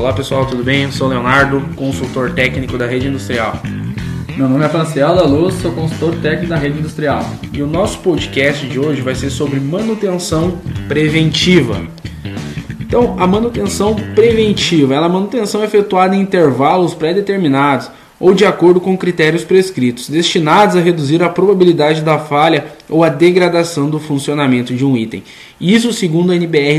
Olá pessoal, tudo bem? Eu sou o Leonardo, consultor técnico da Rede Industrial. Meu nome é Franciel da Luz, sou consultor técnico da Rede Industrial. E o nosso podcast de hoje vai ser sobre manutenção preventiva. Então, a manutenção preventiva, ela é a manutenção efetuada em intervalos pré-determinados ou de acordo com critérios prescritos, destinados a reduzir a probabilidade da falha ou a degradação do funcionamento de um item. Isso segundo a NBR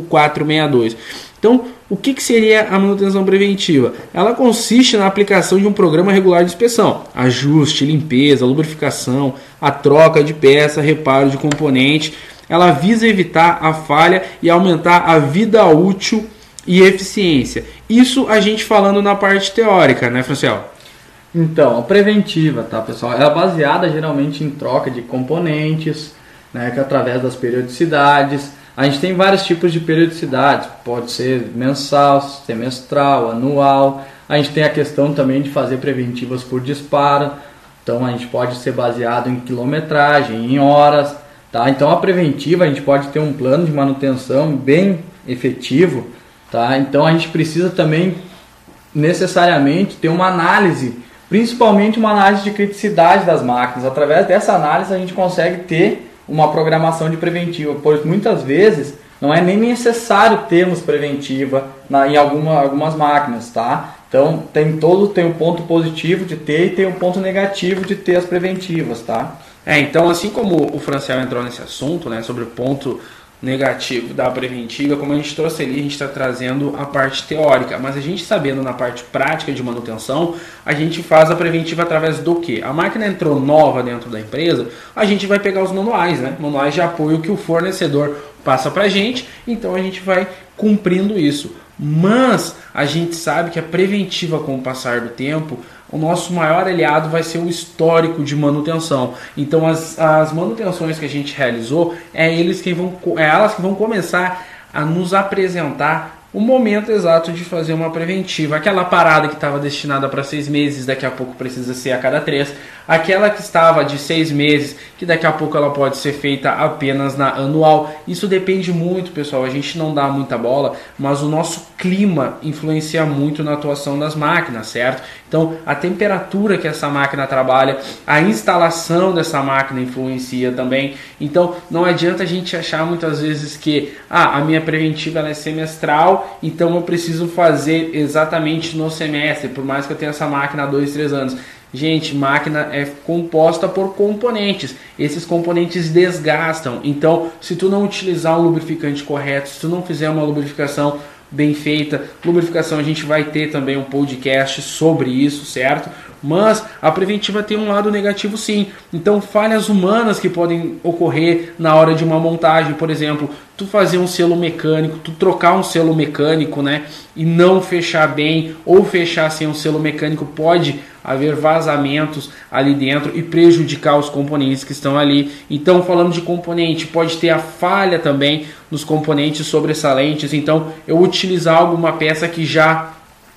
5462. Então, o que seria a manutenção preventiva? Ela consiste na aplicação de um programa regular de inspeção, ajuste, limpeza, lubrificação, a troca de peça, reparo de componente. Ela visa evitar a falha e aumentar a vida útil e eficiência. Isso a gente falando na parte teórica, né, Franciel? Então, a preventiva, tá, pessoal? Ela é baseada geralmente em troca de componentes, né, que através das periodicidades. A gente tem vários tipos de periodicidades, pode ser mensal, semestral, anual. A gente tem a questão também de fazer preventivas por disparo, então a gente pode ser baseado em quilometragem, em horas, tá? Então a preventiva a gente pode ter um plano de manutenção bem efetivo, tá? Então a gente precisa também necessariamente ter uma análise, principalmente uma análise de criticidade das máquinas. Através dessa análise a gente consegue ter uma programação de preventiva, pois muitas vezes não é nem necessário termos preventiva em algumas máquinas, tá? Então tem o ponto positivo de ter e tem o ponto negativo de ter as preventivas, tá? Então assim como o Franciel entrou nesse assunto, né, sobre o ponto negativo da preventiva, como a gente trouxe ali, a gente está trazendo a parte teórica, mas a gente sabendo na parte prática de manutenção, a gente faz a preventiva através do que? A máquina entrou nova dentro da empresa, a gente vai pegar os manuais, né? Manuais de apoio que o fornecedor passa para a gente, então a gente vai cumprindo isso. Mas a gente sabe que a preventiva, com o passar do tempo, o nosso maior aliado vai ser o histórico de manutenção. Então as manutenções que a gente realizou, elas que vão começar a nos apresentar o momento exato de fazer uma preventiva. Aquela parada que estava destinada para 6 meses, daqui a pouco precisa ser a cada 3. Aquela que estava de 6 meses, que daqui a pouco ela pode ser feita apenas na anual. Isso depende muito, pessoal, a gente não dá muita bola, mas o nosso clima influencia muito na atuação das máquinas, certo? Então, a temperatura que essa máquina trabalha, a instalação dessa máquina influencia também. Então, não adianta a gente achar muitas vezes que a minha preventiva ela é semestral, então eu preciso fazer exatamente no semestre, por mais que eu tenha essa máquina há 2, 3 anos. Gente, máquina é composta por componentes. Esses componentes desgastam. Então, se tu não utilizar um lubrificante correto, se tu não fizer uma lubrificação bem feita, lubrificação a gente vai ter também um podcast sobre isso, certo? Mas a preventiva tem um lado negativo sim. Então falhas humanas que podem ocorrer na hora de uma montagem, por exemplo, tu fazer um selo mecânico, tu trocar um selo mecânico, né, e não fechar bem, ou fechar sem um selo mecânico, pode haver vazamentos ali dentro e prejudicar os componentes que estão ali. Então, falando de componente, pode ter a falha também nos componentes sobressalentes. Então, eu utilizar alguma peça que já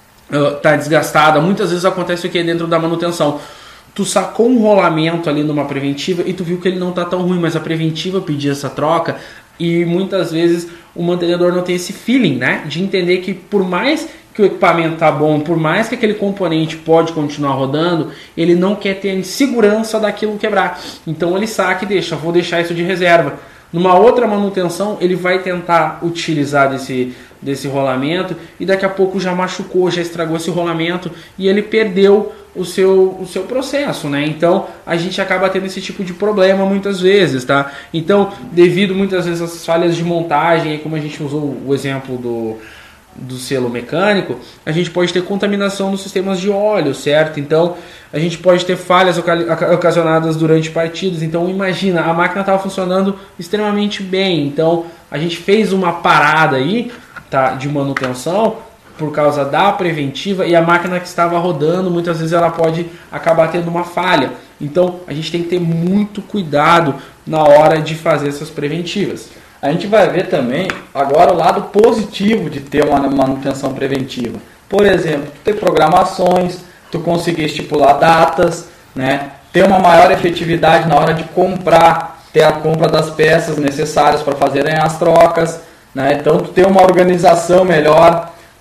está desgastada. Muitas vezes acontece o que dentro da manutenção. Tu sacou um rolamento ali numa preventiva e tu viu que ele não está tão ruim, mas a preventiva pedia essa troca e muitas vezes o mantenedor não tem esse feeling, né, de entender que por mais que o equipamento tá bom, por mais que aquele componente pode continuar rodando, ele não quer ter segurança daquilo quebrar. Então ele saca e deixa, vou deixar isso de reserva. Numa outra manutenção, ele vai tentar utilizar desse rolamento e daqui a pouco já machucou, já estragou esse rolamento e ele perdeu o seu processo, né? Então a gente acaba tendo esse tipo de problema muitas vezes, tá? Então, devido muitas vezes às falhas de montagem, como a gente usou o exemplo do selo mecânico, a gente pode ter contaminação nos sistemas de óleo, certo? Então a gente pode ter falhas ocasionadas durante partidas. Então imagina, a máquina estava funcionando extremamente bem, então a gente fez uma parada aí, tá, de manutenção por causa da preventiva e a máquina que estava rodando, muitas vezes ela pode acabar tendo uma falha. Então a gente tem que ter muito cuidado na hora de fazer essas preventivas. A gente vai ver também agora o lado positivo de ter uma manutenção preventiva. Por exemplo, ter programações, tu conseguir estipular datas, né? Ter uma maior efetividade na hora de comprar, ter a compra das peças necessárias para fazerem as trocas, né? Então tu ter uma organização melhor,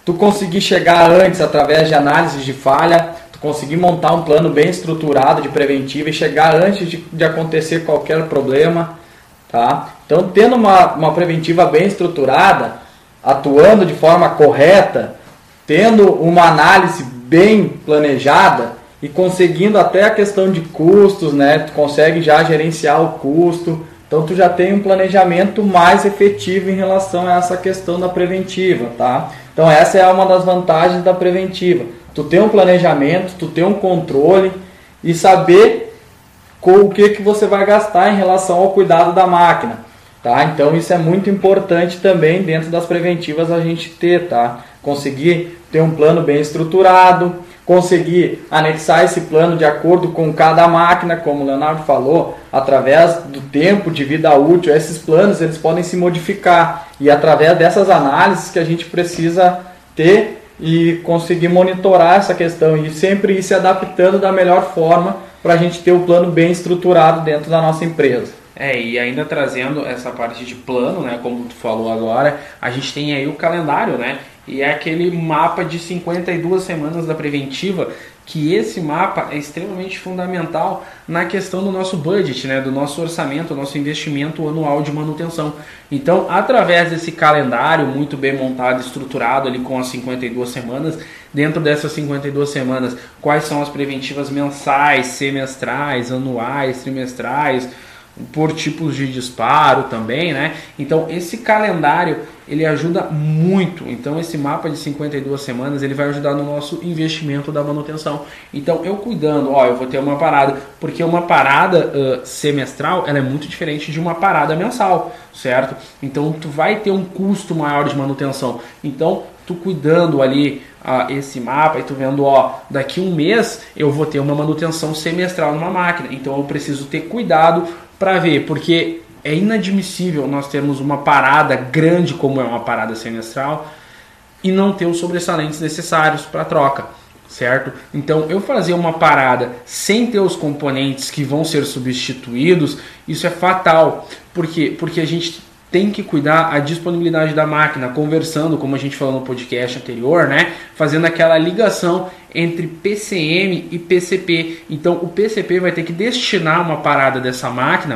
tu conseguir chegar antes através de análises de falha, tu conseguir montar um plano bem estruturado de preventiva e chegar antes de acontecer qualquer problema, tá? Então, tendo uma preventiva bem estruturada, atuando de forma correta, tendo uma análise bem planejada e conseguindo até a questão de custos, né? Tu consegue já gerenciar o custo. Então, tu já tem um planejamento mais efetivo em relação a essa questão da preventiva, tá? Então, essa é uma das vantagens da preventiva. Tu tem um planejamento, tu tem um controle e saber com o que você vai gastar em relação ao cuidado da máquina, tá? Então, isso é muito importante também dentro das preventivas a gente ter, tá? Conseguir ter um plano bem estruturado, conseguir anexar esse plano de acordo com cada máquina, como o Leonardo falou, através do tempo de vida útil. Esses planos eles podem se modificar e através dessas análises que a gente precisa ter e conseguir monitorar essa questão e sempre ir se adaptando da melhor forma para a gente ter o plano bem estruturado dentro da nossa empresa. E ainda trazendo essa parte de plano, né, como tu falou agora, a gente tem aí o calendário, né, e é aquele mapa de 52 semanas da preventiva, que esse mapa é extremamente fundamental na questão do nosso budget, né, do nosso orçamento, do nosso investimento anual de manutenção. Então, através desse calendário muito bem montado, estruturado ali com as 52 semanas, dentro dessas 52 semanas, quais são as preventivas mensais, semestrais, anuais, trimestrais, por tipos de disparo também, né? Então esse calendário ele ajuda muito. Então esse mapa de 52 semanas ele vai ajudar no nosso investimento da manutenção. Então eu cuidando, eu vou ter uma parada, porque uma parada semestral ela é muito diferente de uma parada mensal, certo? Então tu vai ter um custo maior de manutenção. Então tu cuidando ali esse mapa e tu vendo, daqui um mês eu vou ter uma manutenção semestral numa máquina. Então eu preciso ter cuidado para ver, porque é inadmissível nós termos uma parada grande como é uma parada semestral e não ter os sobressalentes necessários para troca, certo? Então eu fazer uma parada sem ter os componentes que vão ser substituídos, isso é fatal. Por quê? Porque a gente tem que cuidar a disponibilidade da máquina, conversando, como a gente falou no podcast anterior, né? Fazendo aquela ligação entre PCM e PCP. Então o PCP vai ter que destinar uma parada dessa máquina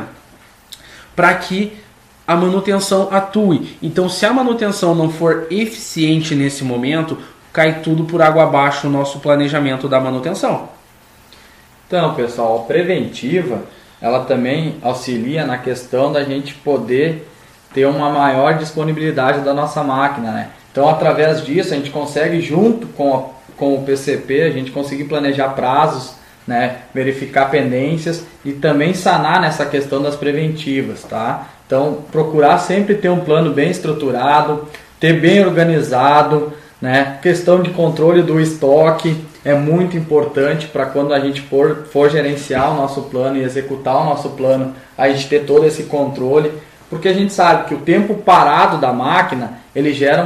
para que a manutenção atue. Então se a manutenção não for eficiente nesse momento, cai tudo por água abaixo o nosso planejamento da manutenção. Então, pessoal, a preventiva, ela também auxilia na questão da gente poder ter uma maior disponibilidade da nossa máquina, né? Então, através disso, a gente consegue, junto com o PCP, a gente conseguir planejar prazos, né? Verificar pendências e também sanar nessa questão das preventivas, tá? Então, procurar sempre ter um plano bem estruturado, ter bem organizado, né? Questão de controle do estoque é muito importante para quando a gente for gerenciar o nosso plano e executar o nosso plano, a gente ter todo esse controle. Porque a gente sabe que o tempo parado da máquina, ele gera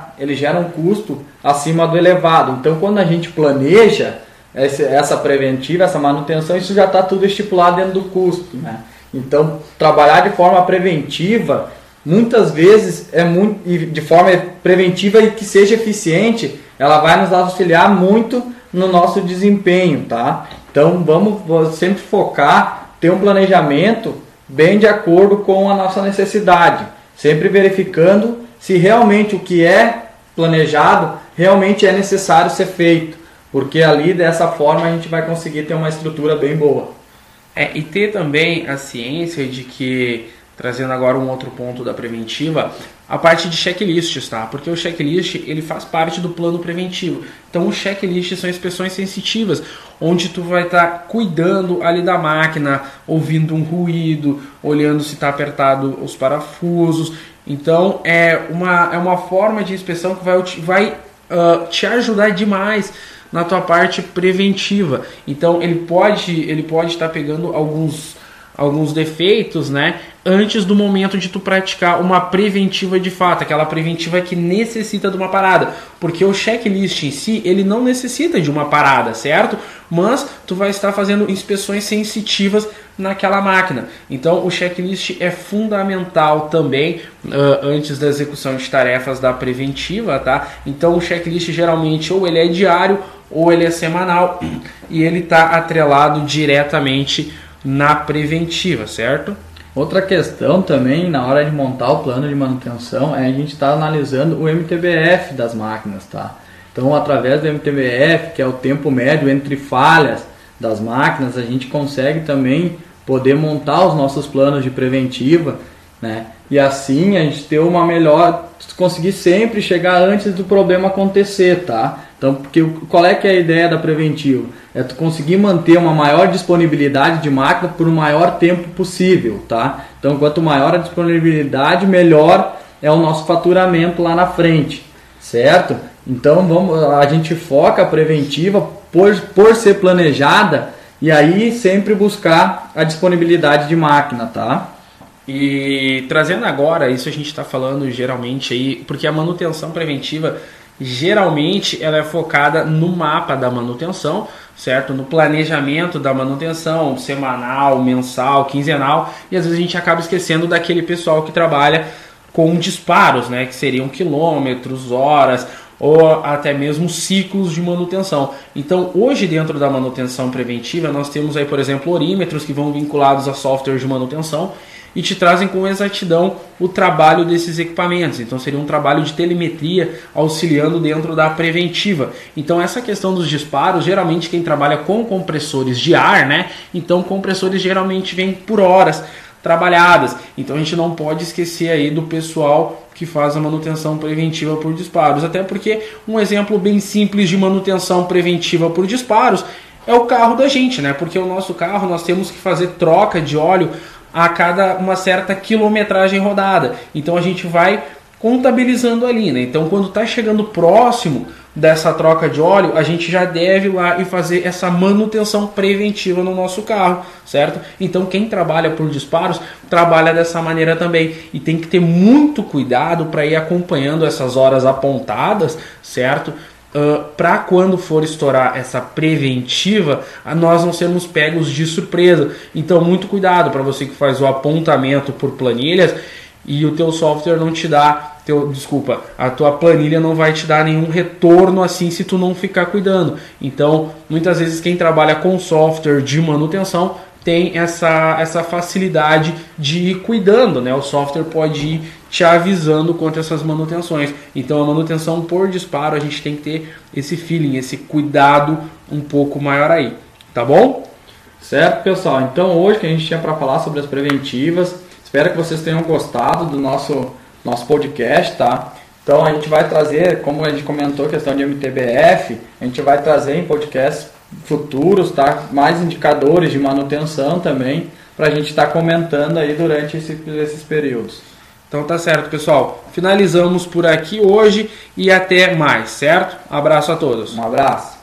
um custo acima do elevado. Então, quando a gente planeja essa preventiva, essa manutenção, isso já está tudo estipulado dentro do custo, né? Então, trabalhar de forma preventiva, muitas vezes, de forma preventiva e que seja eficiente, ela vai nos auxiliar muito no nosso desempenho, tá? Então, vamos sempre focar, ter um planejamento bem de acordo com a nossa necessidade, sempre verificando se realmente o que é planejado realmente é necessário ser feito, porque ali dessa forma a gente vai conseguir ter uma estrutura bem boa. E ter também a ciência de que, trazendo agora um outro ponto da preventiva, a parte de checklists, tá? Porque o checklist ele faz parte do plano preventivo. Então o checklist são inspeções sensitivas, onde tu vai estar cuidando ali da máquina, ouvindo um ruído, olhando se está apertado os parafusos. Então é uma forma de inspeção que vai te ajudar demais na tua parte preventiva. Então ele pode estar pegando alguns alguns defeitos, né, antes do momento de tu praticar uma preventiva de fato, aquela preventiva que necessita de uma parada, porque o checklist em si, ele não necessita de uma parada, certo? Mas tu vai estar fazendo inspeções sensitivas naquela máquina. Então o checklist é fundamental também antes da execução de tarefas da preventiva, tá? Então o checklist geralmente ou ele é diário ou ele é semanal e ele está atrelado diretamente na preventiva, certo? Outra questão também na hora de montar o plano de manutenção é a gente estar analisando o MTBF das máquinas, tá? Então, através do MTBF, que é o tempo médio entre falhas das máquinas, a gente consegue também poder montar os nossos planos de preventiva, né? E assim a gente ter uma melhor, conseguir sempre chegar antes do problema acontecer, tá? Então, porque qual é que é a ideia da preventiva? É tu conseguir manter uma maior disponibilidade de máquina por um maior tempo possível, tá? Então, quanto maior a disponibilidade, melhor é o nosso faturamento lá na frente, certo? Então, a gente foca a preventiva por ser planejada e aí sempre buscar a disponibilidade de máquina, tá? E trazendo agora, isso a gente está falando geralmente aí, porque a manutenção preventiva geralmente ela é focada no mapa da manutenção, certo? No planejamento da manutenção semanal, mensal, quinzenal, e às vezes a gente acaba esquecendo daquele pessoal que trabalha com disparos, né? Que seriam quilômetros, horas ou até mesmo ciclos de manutenção. Então hoje dentro da manutenção preventiva nós temos aí, por exemplo, orímetros que vão vinculados a software de manutenção e te trazem com exatidão o trabalho desses equipamentos. Então seria um trabalho de telemetria auxiliando dentro da preventiva. Então essa questão dos disparos, geralmente quem trabalha com compressores de ar, né? Então compressores geralmente vêm por horas trabalhadas. Então a gente não pode esquecer aí do pessoal que faz a manutenção preventiva por disparos. Até porque um exemplo bem simples de manutenção preventiva por disparos é o carro da gente, né? Porque o nosso carro nós temos que fazer troca de óleo a cada uma certa quilometragem rodada. Então a gente vai contabilizando ali, né? Então quando está chegando próximo dessa troca de óleo, a gente já deve ir lá e fazer essa manutenção preventiva no nosso carro, certo? Então quem trabalha por disparos trabalha dessa maneira também e tem que ter muito cuidado para ir acompanhando essas horas apontadas, certo? Para quando for estourar essa preventiva, nós não sermos pegos de surpresa. Então muito cuidado para você que faz o apontamento por planilhas e o teu software não te dá, a tua planilha não vai te dar nenhum retorno assim se tu não ficar cuidando. Então muitas vezes quem trabalha com software de manutenção tem essa facilidade de ir cuidando, né? O software pode ir te avisando quanto a essas manutenções. Então a manutenção por disparo a gente tem que ter esse feeling, esse cuidado um pouco maior aí, tá bom? Certo, pessoal? Então hoje que a gente tinha para falar sobre as preventivas, espero que vocês tenham gostado do nosso podcast, tá? Então a gente vai trazer, como a gente comentou, a questão de MTBF, a gente vai trazer em podcasts futuros, tá? Mais indicadores de manutenção também, para a gente estar comentando aí durante esses períodos. Então tá certo, pessoal. Finalizamos por aqui hoje e até mais, certo? Abraço a todos. Um abraço.